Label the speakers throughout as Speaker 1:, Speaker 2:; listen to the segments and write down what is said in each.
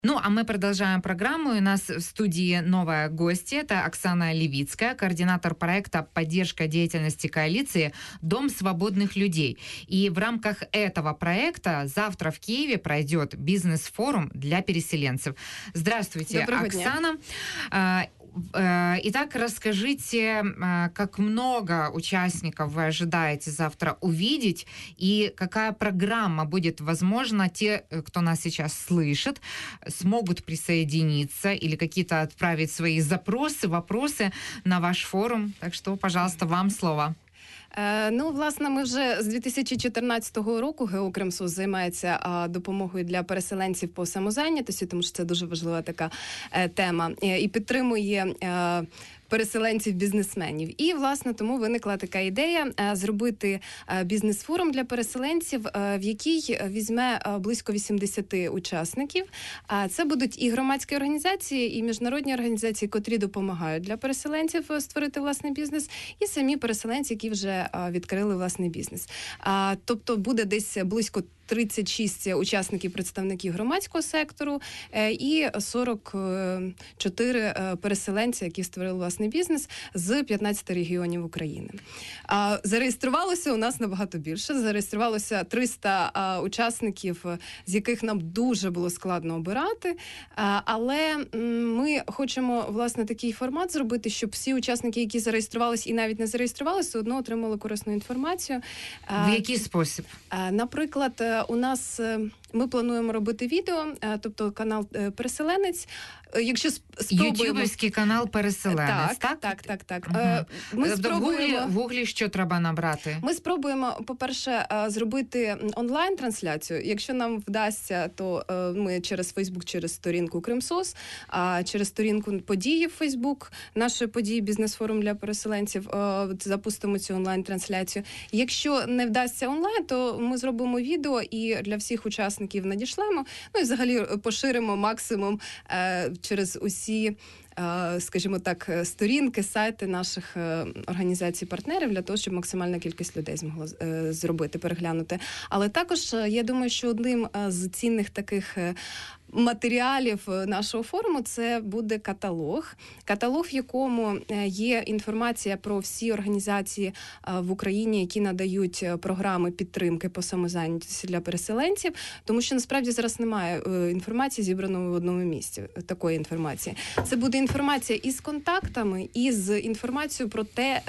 Speaker 1: Ну, а мы продолжаем программу. У нас в студии новая гостья. Это Оксана Левицкая, координатор проекта «Поддержка деятельности коалиции Дом свободных людей». И в рамках этого проекта завтра в Киеве пройдет бизнес-форум для переселенцев. Здравствуйте,
Speaker 2: Доброго
Speaker 1: Оксана. Итак, расскажите, как много участников вы ожидаете завтра увидеть и какая программа будет возможна. Те, кто нас сейчас слышит, смогут присоединиться или какие-то отправить свои запросы, вопросы на ваш форум. Так что, пожалуйста, вам слово.
Speaker 2: Ну, власне, ми вже з 2014 року ГО «Кримсос» займається допомогою для переселенців по самозайнятості, тому що це дуже важлива така тема, і підтримує переселенців-бізнесменів. І, власне, тому виникла така ідея зробити бізнес-форум для переселенців, в який візьме близько 80 учасників. Це будуть і громадські організації, і міжнародні організації, котрі допомагають для переселенців створити власний бізнес, і самі переселенці, які вже відкрили власний бізнес. Тобто буде десь близько 36 учасників, представників громадського сектору і 44 переселенці, які створили власний бізнес з 15 регіонів України. Зареєструвалося у нас набагато більше. Зареєструвалося 300 учасників, з яких нам дуже було складно обирати. Але ми хочемо, власне, такий формат зробити, щоб всі учасники, які зареєструвалися і навіть не зареєструвалися, все одно отримали корисну інформацію.
Speaker 1: В який спосіб?
Speaker 2: Наприклад, у нас ми плануємо робити відео, тобто канал «Переселенець». Якщо спробуємо...
Speaker 1: Ютубівський канал «Переселенець», так?
Speaker 2: Так.
Speaker 1: Угу.
Speaker 2: Ми спробуємо...
Speaker 1: В Гуглі що треба набрати?
Speaker 2: Ми спробуємо, по-перше, зробити онлайн-трансляцію. Якщо нам вдасться, то ми через Фейсбук, через сторінку «Кримсос», через сторінку події в Фейсбук, нашої події «Бізнес-форум для переселенців», запустимо цю онлайн-трансляцію. Якщо не вдасться онлайн, то ми зробимо відео і для всіх учасників надішлемо. Ну і взагалі поширимо максимум через усі, скажімо так, сторінки, сайти наших організацій-партнерів для того, щоб максимальна кількість людей змогла зробити, переглянути. Але також, я думаю, що одним з цінних таких матеріалів нашого форуму це буде каталог, в якому є інформація про всі організації в Україні, які надають програми підтримки по самозайнятості для переселенців, тому що насправді зараз немає інформації зібраної в одному місці, такої інформації. Це буде інформація із контактами, і з інформацією про те,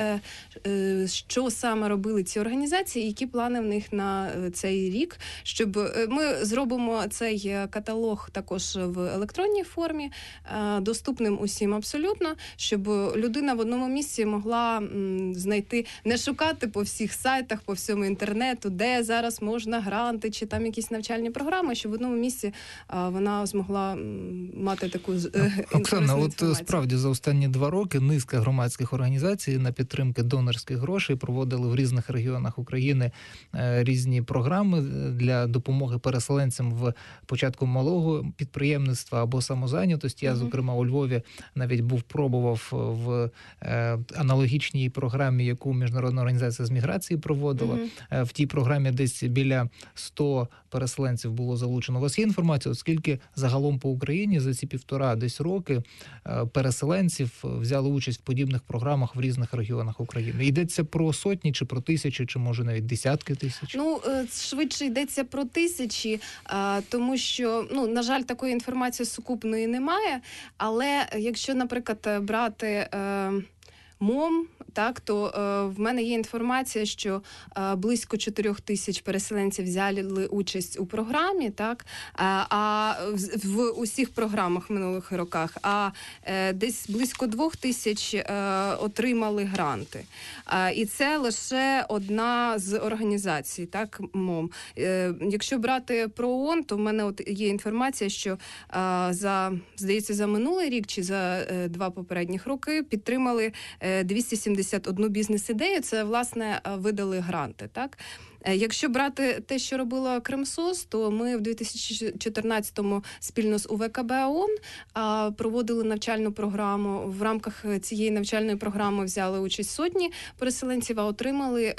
Speaker 2: що саме робили ці організації, які плани в них на цей рік, щоб ми зробимо цей каталог також в електронній формі, доступним усім абсолютно, щоб людина в одному місці могла знайти, не шукати по всіх сайтах, по всьому інтернету, де зараз можна гранти чи там якісь навчальні програми, щоб в одному місці вона змогла мати таку
Speaker 3: Оксана,
Speaker 2: інформацію.
Speaker 3: Справді за останні 2 роки низка громадських організацій на підтримки донорських грошей проводили в різних регіонах України різні програми для допомоги переселенцям в початку малого підприємництва або самозайнятості. Я, зокрема, у Львові навіть пробував в аналогічній програмі, яку Міжнародна організація з міграції проводила. В тій програмі десь біля 100 переселенців було залучено. У вас є інформація, оскільки загалом по Україні за ці 1,5 десь роки переселенців взяли участь в подібних програмах в різних регіонах України? Йдеться про сотні, чи про тисячі, чи може навіть десятки тисяч?
Speaker 2: Ну, швидше йдеться про тисячі, тому що, на жаль, такої інформації сукупної немає, але якщо, наприклад, брати МОМ, так, то в мене є інформація, що близько 4 тисяч переселенців взяли участь у програмі, так, в усіх програмах в минулих роках, а десь близько 2 тисяч отримали гранти. І це лише одна з організацій, так, МОМ. Якщо брати про ООН, то в мене є інформація, що здається, за минулий рік чи за 2 попередніх роки підтримали 271 бізнес-ідею, це, власне, видали гранти, так? Якщо брати те, що робила Кримсос, то ми в 2014-му спільно з УВКБ ООН проводили навчальну програму. В рамках цієї навчальної програми взяли участь сотні переселенців, а отримали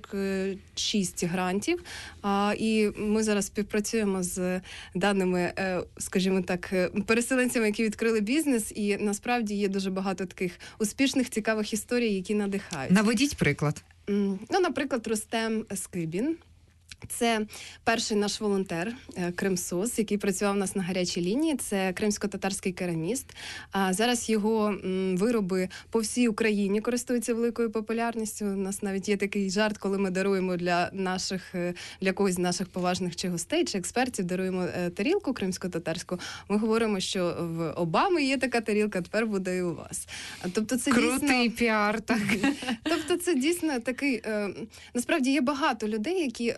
Speaker 2: 46 грантів. І ми зараз співпрацюємо з даними, скажімо так, переселенцями, які відкрили бізнес, і насправді є дуже багато таких успішних, цікавих історій, які надихають.
Speaker 1: Наведіть приклад.
Speaker 2: Ну, наприклад, Рустем Скибін. Це перший наш волонтер Кримсос, який працював у нас на гарячій лінії. Це кримсько-татарський кераміст. Зараз його вироби по всій Україні користуються великою популярністю. У нас навіть є такий жарт, коли ми даруємо для когось з наших поважних чи гостей, чи експертів, даруємо тарілку кримсько-татарську. Ми говоримо, що в Обами є така тарілка, тепер буде і у вас. Тобто це
Speaker 1: крутий піар, так.
Speaker 2: Тобто це дійсно такий... Насправді є багато людей, які...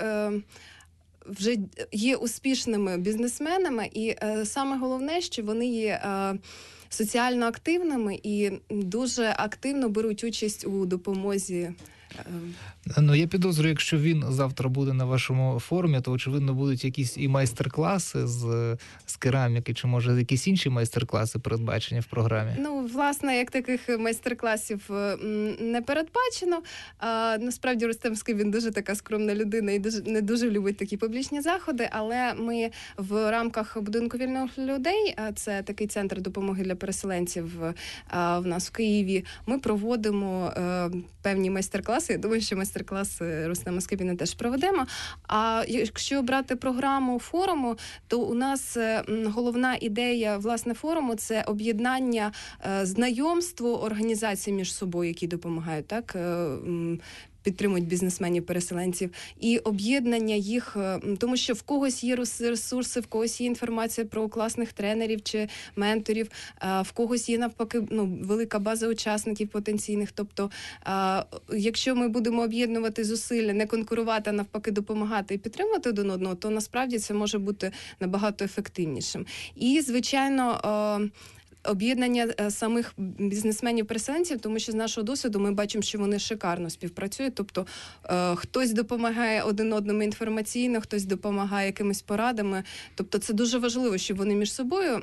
Speaker 2: вже є успішними бізнесменами, і саме головне, що вони є соціально активними і дуже активно беруть участь у допомозі.
Speaker 3: Ну, я підозрюю, якщо він завтра буде на вашому форумі, то, очевидно, будуть якісь і майстер-класи з кераміки, чи, може, якісь інші майстер-класи передбачені в програмі?
Speaker 2: Ну, власне, як таких майстер-класів не передбачено. Насправді, Рустем Скибін дуже така скромна людина і не дуже любить такі публічні заходи, але ми в рамках будинку вільних людей, це такий центр допомоги для переселенців в нас в Києві, ми проводимо певні майстер-класи. Я думаю, що майстер-клас Рустема Скибіна теж проведемо. А якщо брати програму форуму, то у нас головна ідея, власне, форуму – це об'єднання, знайомство організацій між собою, які допомагають, так, підтримують бізнесменів-переселенців, і об'єднання їх, тому що в когось є ресурси, в когось є інформація про класних тренерів чи менторів, в когось є, навпаки, велика база учасників потенційних. Тобто, якщо ми будемо об'єднувати зусилля, не конкурувати, а навпаки допомагати і підтримувати один одного, то насправді це може бути набагато ефективнішим. І, звичайно, об'єднання самих бізнесменів-переселенців, тому що з нашого досвіду ми бачимо, що вони шикарно співпрацюють. Тобто хтось допомагає один одному інформаційно, хтось допомагає якимись порадами. Тобто це дуже важливо, щоб вони між собою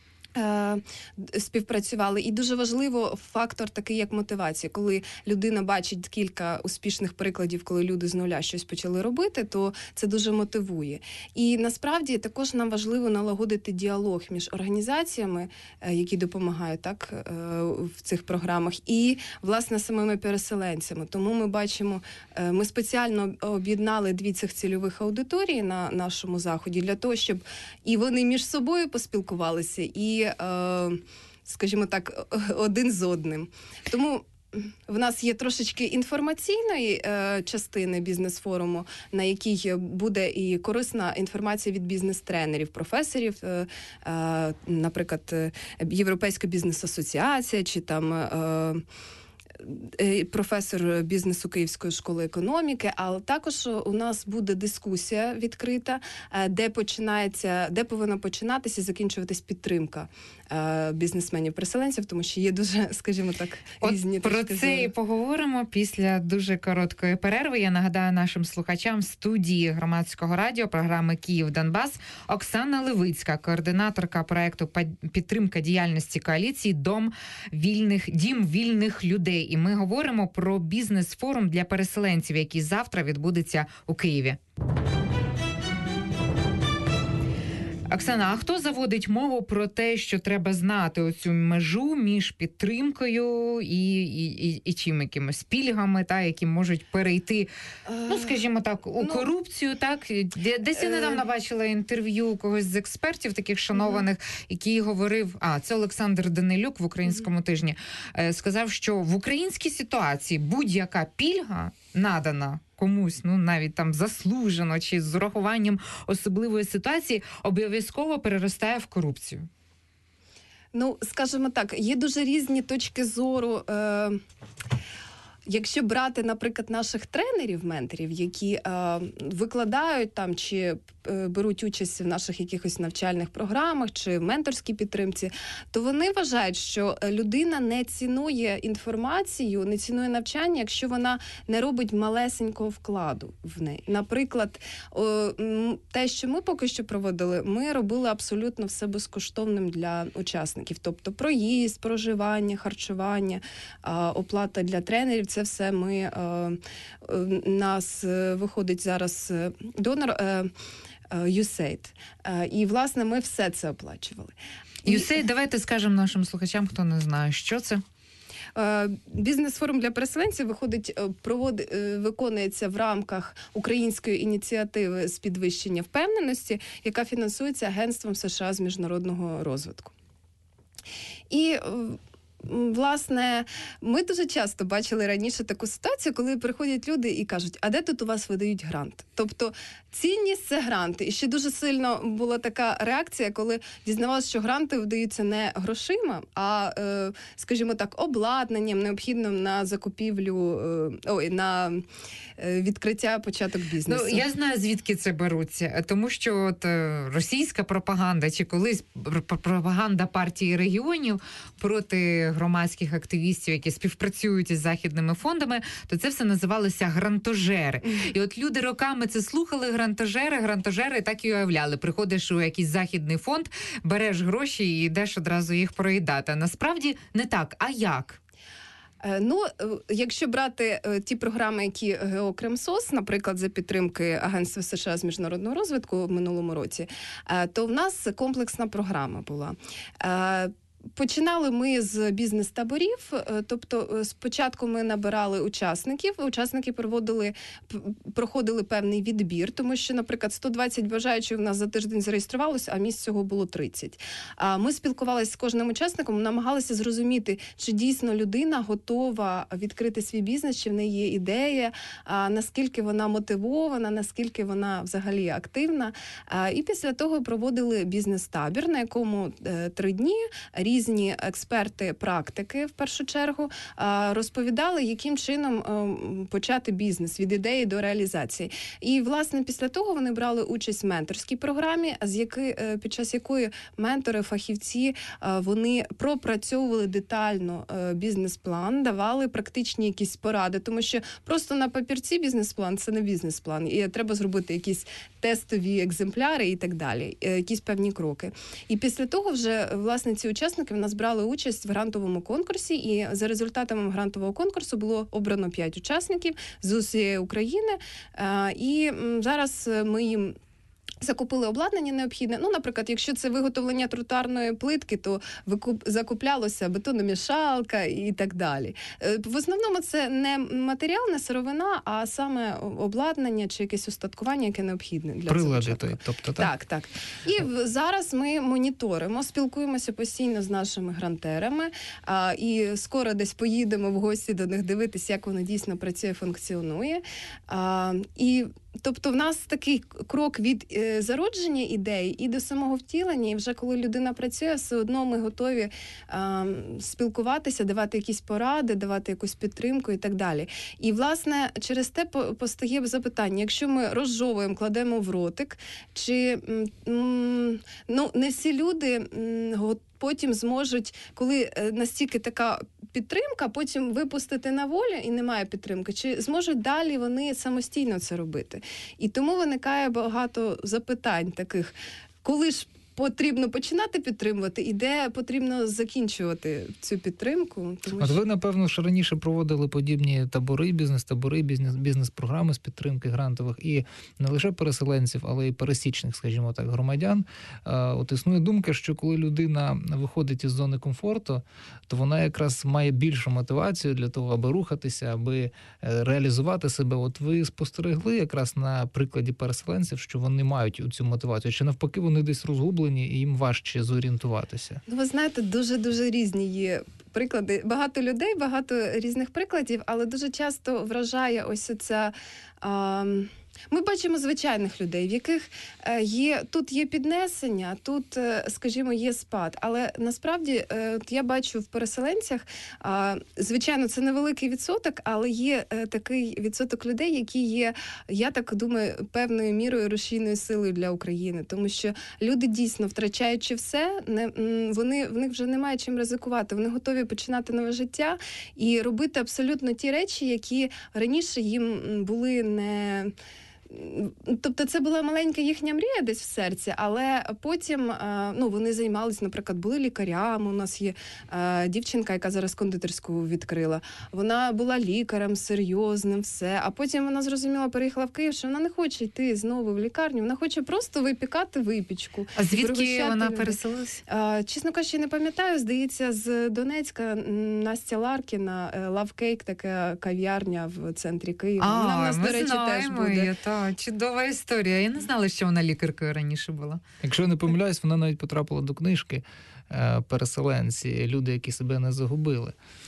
Speaker 2: співпрацювали. І дуже важливо фактор такий, як мотивація. Коли людина бачить кілька успішних прикладів, коли люди з нуля щось почали робити, то це дуже мотивує. І насправді також нам важливо налагодити діалог між організаціями, які допомагають, так, в цих програмах, і, власне, самими переселенцями. Тому ми бачимо, ми спеціально об'єднали 2 цих цільових аудиторії на нашому заході для того, щоб і вони між собою поспілкувалися, і скажімо так, один з одним. Тому в нас є трошечки інформаційної частини бізнес-форуму, на якій буде і корисна інформація від бізнес-тренерів, професорів, наприклад, Європейська бізнес-асоціація, чи там професор бізнесу Київської школи економіки, але також у нас буде дискусія відкрита, де повинна починатися і закінчуватись підтримка бізнесменів-переселенців, тому що є дуже, скажімо так, різні точки зору.
Speaker 1: Про це і поговоримо після дуже короткої перерви. Я нагадаю нашим слухачам студії Громадського радіо програми «Київ-Донбас» Оксана Левицька, координаторка проекту «Підтримка діяльності коаліції Дім вільних людей». І ми говоримо про бізнес-форум для переселенців, який завтра відбудеться у Києві. Оксана, а хто заводить мову про те, що треба знати оцю межу між підтримкою і чим, якимись пільгами, та, які можуть перейти, скажімо так, у корупцію, так? Десь я недавно бачила інтерв'ю когось з експертів, таких шанованих, який говорив, це Олександр Данилюк в «Українському тижні», сказав, що в українській ситуації будь-яка пільга надана комусь, навіть там заслужено чи з урахуванням особливої ситуації, обов'язково переростає в корупцію.
Speaker 2: Скажімо так, є дуже різні точки зору. Якщо брати, наприклад, наших тренерів, менторів, які викладають там чи беруть участь в наших якихось навчальних програмах чи в менторській підтримці, то вони вважають, що людина не цінує інформацію, не цінує навчання, якщо вона не робить малесенького вкладу в неї. Наприклад, те, що ми поки що проводили, ми робили абсолютно все безкоштовним для учасників. Тобто проїзд, проживання, харчування, оплата для тренерів. Це все нас виходить зараз донор USAID. І, власне, ми все це оплачували.
Speaker 1: USAID, давайте скажемо нашим слухачам, хто не знає, що це.
Speaker 2: Бізнес-форум для переселенців виконується в рамках української ініціативи з підвищення впевненості, яка фінансується Агентством США з міжнародного розвитку. І власне, ми дуже часто бачили раніше таку ситуацію, коли приходять люди і кажуть, а де тут у вас видають грант? Тобто цінність – це гранти. І ще дуже сильно була така реакція, коли дізнавалися, що гранти видаються не грошима, а, скажімо так, обладнанням, необхідним на закупівлю, на відкриття, початок бізнесу.
Speaker 1: Ну, я знаю, звідки це беруться. Тому що от російська пропаганда, чи колись пропаганда партії регіонів проти громадських активістів, які співпрацюють із західними фондами, то це все називалося грантожери. І от люди роками це слухали, грантожери, так і уявляли. Приходиш у якийсь західний фонд, береш гроші і йдеш одразу їх проїдати. А насправді не так. А як?
Speaker 2: Ну, якщо брати ті програми, які ГО «Кримсос», наприклад, за підтримки Агентства США з міжнародного розвитку в минулому році, то в нас комплексна програма була. Починали ми з бізнес-таборів, тобто спочатку ми набирали учасників, учасники проходили певний відбір, тому що, наприклад, 120 бажаючих в нас за тиждень зареєструвалося, а місць цього було 30. Ми спілкувалися з кожним учасником, намагалися зрозуміти, чи дійсно людина готова відкрити свій бізнес, чи в неї є ідея, наскільки вона мотивована, наскільки вона взагалі активна. І після того проводили бізнес-табір, на якому 3 дні різні експерти-практики, в першу чергу, розповідали, яким чином почати бізнес від ідеї до реалізації. І, власне, після того вони брали участь в менторській програмі, під час якої ментори, фахівці, вони пропрацьовували детально бізнес-план, давали практичні якісь поради, тому що просто на папірці бізнес-план – це не бізнес-план, і треба зробити якісь тестові екземпляри і так далі, якісь певні кроки. І після того вже, власне, ці учасники в нас брали участь в грантовому конкурсі, і за результатами грантового конкурсу було обрано 5 учасників з усієї України, і зараз ми їм закупили обладнання необхідне. Ну, наприклад, якщо це виготовлення тротуарної плитки, то закуплялося бетономішалка і так далі. В основному це не матеріал, не сировина, а саме обладнання чи якесь устаткування, яке необхідне для
Speaker 3: прилади, тобто, так?
Speaker 2: Так. І зараз ми моніторимо, спілкуємося постійно з нашими грантерами, і скоро десь поїдемо в гості до них дивитися, як воно дійсно працює, функціонує. І тобто в нас такий крок від зародження ідей і до самого втілення, і вже коли людина працює, все одно ми готові спілкуватися, давати якісь поради, давати якусь підтримку і так далі. І, власне, через те постає запитання, якщо ми розжовуємо, кладемо в ротик, чи не всі люди потім зможуть, коли настільки така підтримка, потім випустити на волю і немає підтримки, чи зможуть далі вони самостійно це робити. І тому виникає багато запитань таких, коли ж потрібно починати підтримувати і де потрібно закінчувати цю підтримку.
Speaker 3: От ви, напевно, ж раніше проводили подібні табори, бізнес-табори, бізнес-програми з підтримки грантових і не лише переселенців, але й пересічних, скажімо так, громадян. От існує думка, що коли людина виходить із зони комфорту, то вона якраз має більшу мотивацію для того, аби рухатися, аби реалізувати себе. От ви спостерегли якраз на прикладі переселенців, що вони мають цю мотивацію, чи навпаки вони десь розгублені і їм важче зорієнтуватися?
Speaker 2: Ну, ви знаєте, дуже-дуже різні є приклади. Багато людей, багато різних прикладів, але дуже часто вражає ось ця Ми бачимо звичайних людей, в яких тут є піднесення, тут, скажімо, є спад. Але насправді от я бачу в переселенцях, звичайно, це невеликий відсоток, але є такий відсоток людей, які є, я так думаю, певною мірою рушійною силою для України. Тому що люди дійсно, втрачаючи все, в них вже немає чим ризикувати. Вони готові починати нове життя і робити абсолютно ті речі, які раніше їм були не... Тобто це була маленька їхня мрія десь в серці, але потім вони займалися, наприклад, були лікарями. У нас є дівчинка, яка зараз кондитерську відкрила. Вона була лікарем серйозним, все. А потім вона зрозуміла, переїхала в Київ, що вона не хоче йти знову в лікарню, вона хоче просто випікати випічку.
Speaker 1: А звідки вона переселилась?
Speaker 2: Чесно кажучи, не пам'ятаю, здається, з Донецька. Настя Ларкіна, Love Cake, така кав'ярня в центрі Києва. Вона в нас, до речі, теж буде.
Speaker 1: Чудова історія. Я не знала, що вона лікаркою раніше була.
Speaker 3: Якщо я не помиляюсь, вона навіть потрапила до книжки «Переселенці», люди, які себе не загубили.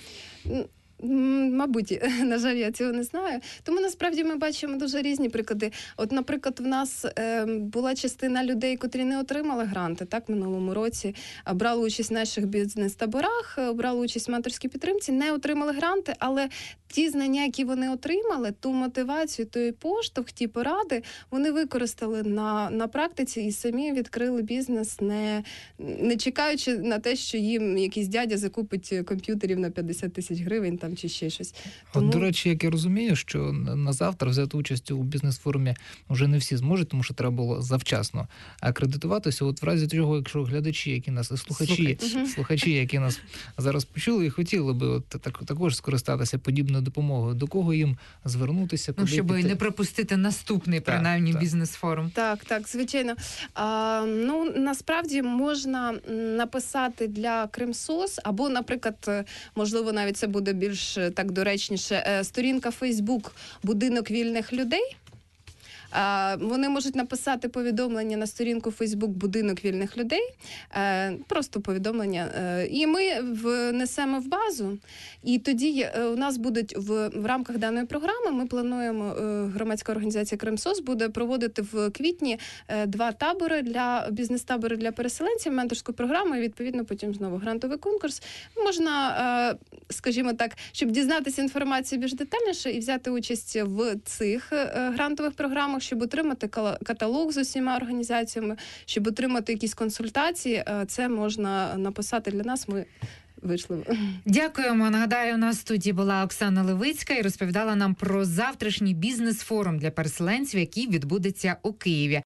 Speaker 2: Мабуть, на жаль, я цього не знаю. Тому насправді ми бачимо дуже різні приклади. От, наприклад, в нас була частина людей, котрі не отримали гранти, так, минулому році, брали участь в наших бізнес-таборах, брали участь в менторській підтримці, не отримали гранти, але ті знання, які вони отримали, ту мотивацію, той поштовх, ті поради, вони використали на практиці і самі відкрили бізнес, не чекаючи на те, що їм якийсь дядя закупить комп'ютерів на 50 тисяч гривень там, чи ще щось.
Speaker 3: Тому... От, до речі, як я розумію, що на завтра взяти участь у бізнес-форумі вже не всі зможуть, тому що треба було завчасно акредитуватися. От в разі чого, якщо глядачі, які нас, слухачі, які нас зараз почули і хотіли би також скористатися подібною допомогою, до кого їм звернутися?
Speaker 1: Щоб не пропустити наступний, принаймні, бізнес-форум.
Speaker 2: Так, звичайно. Насправді можна написати для Кримсос, або, наприклад, можливо, навіть це буде більш так доречніше, сторінка Facebook «Будинок вільних людей». Вони можуть написати повідомлення на сторінку Facebook «Будинок вільних людей», просто повідомлення, і ми внесемо в базу. І тоді у нас будуть в рамках даної програми, ми плануємо, громадська організація «Кримсос» буде проводити в квітні 2 табори, бізнес-табори для переселенців, менторську програму і, відповідно, потім знову грантовий конкурс. Можна, скажімо так, щоб дізнатися інформацію більш детальніше і взяти участь в цих грантових програмах, щоб отримати каталог з усіма організаціями, щоб отримати якісь консультації, це можна написати для нас, ми вийшли.
Speaker 1: Дякуємо. Нагадаю, у нас в студії була Оксана Левицька і розповідала нам про завтрашній бізнес-форум для переселенців, який відбудеться у Києві.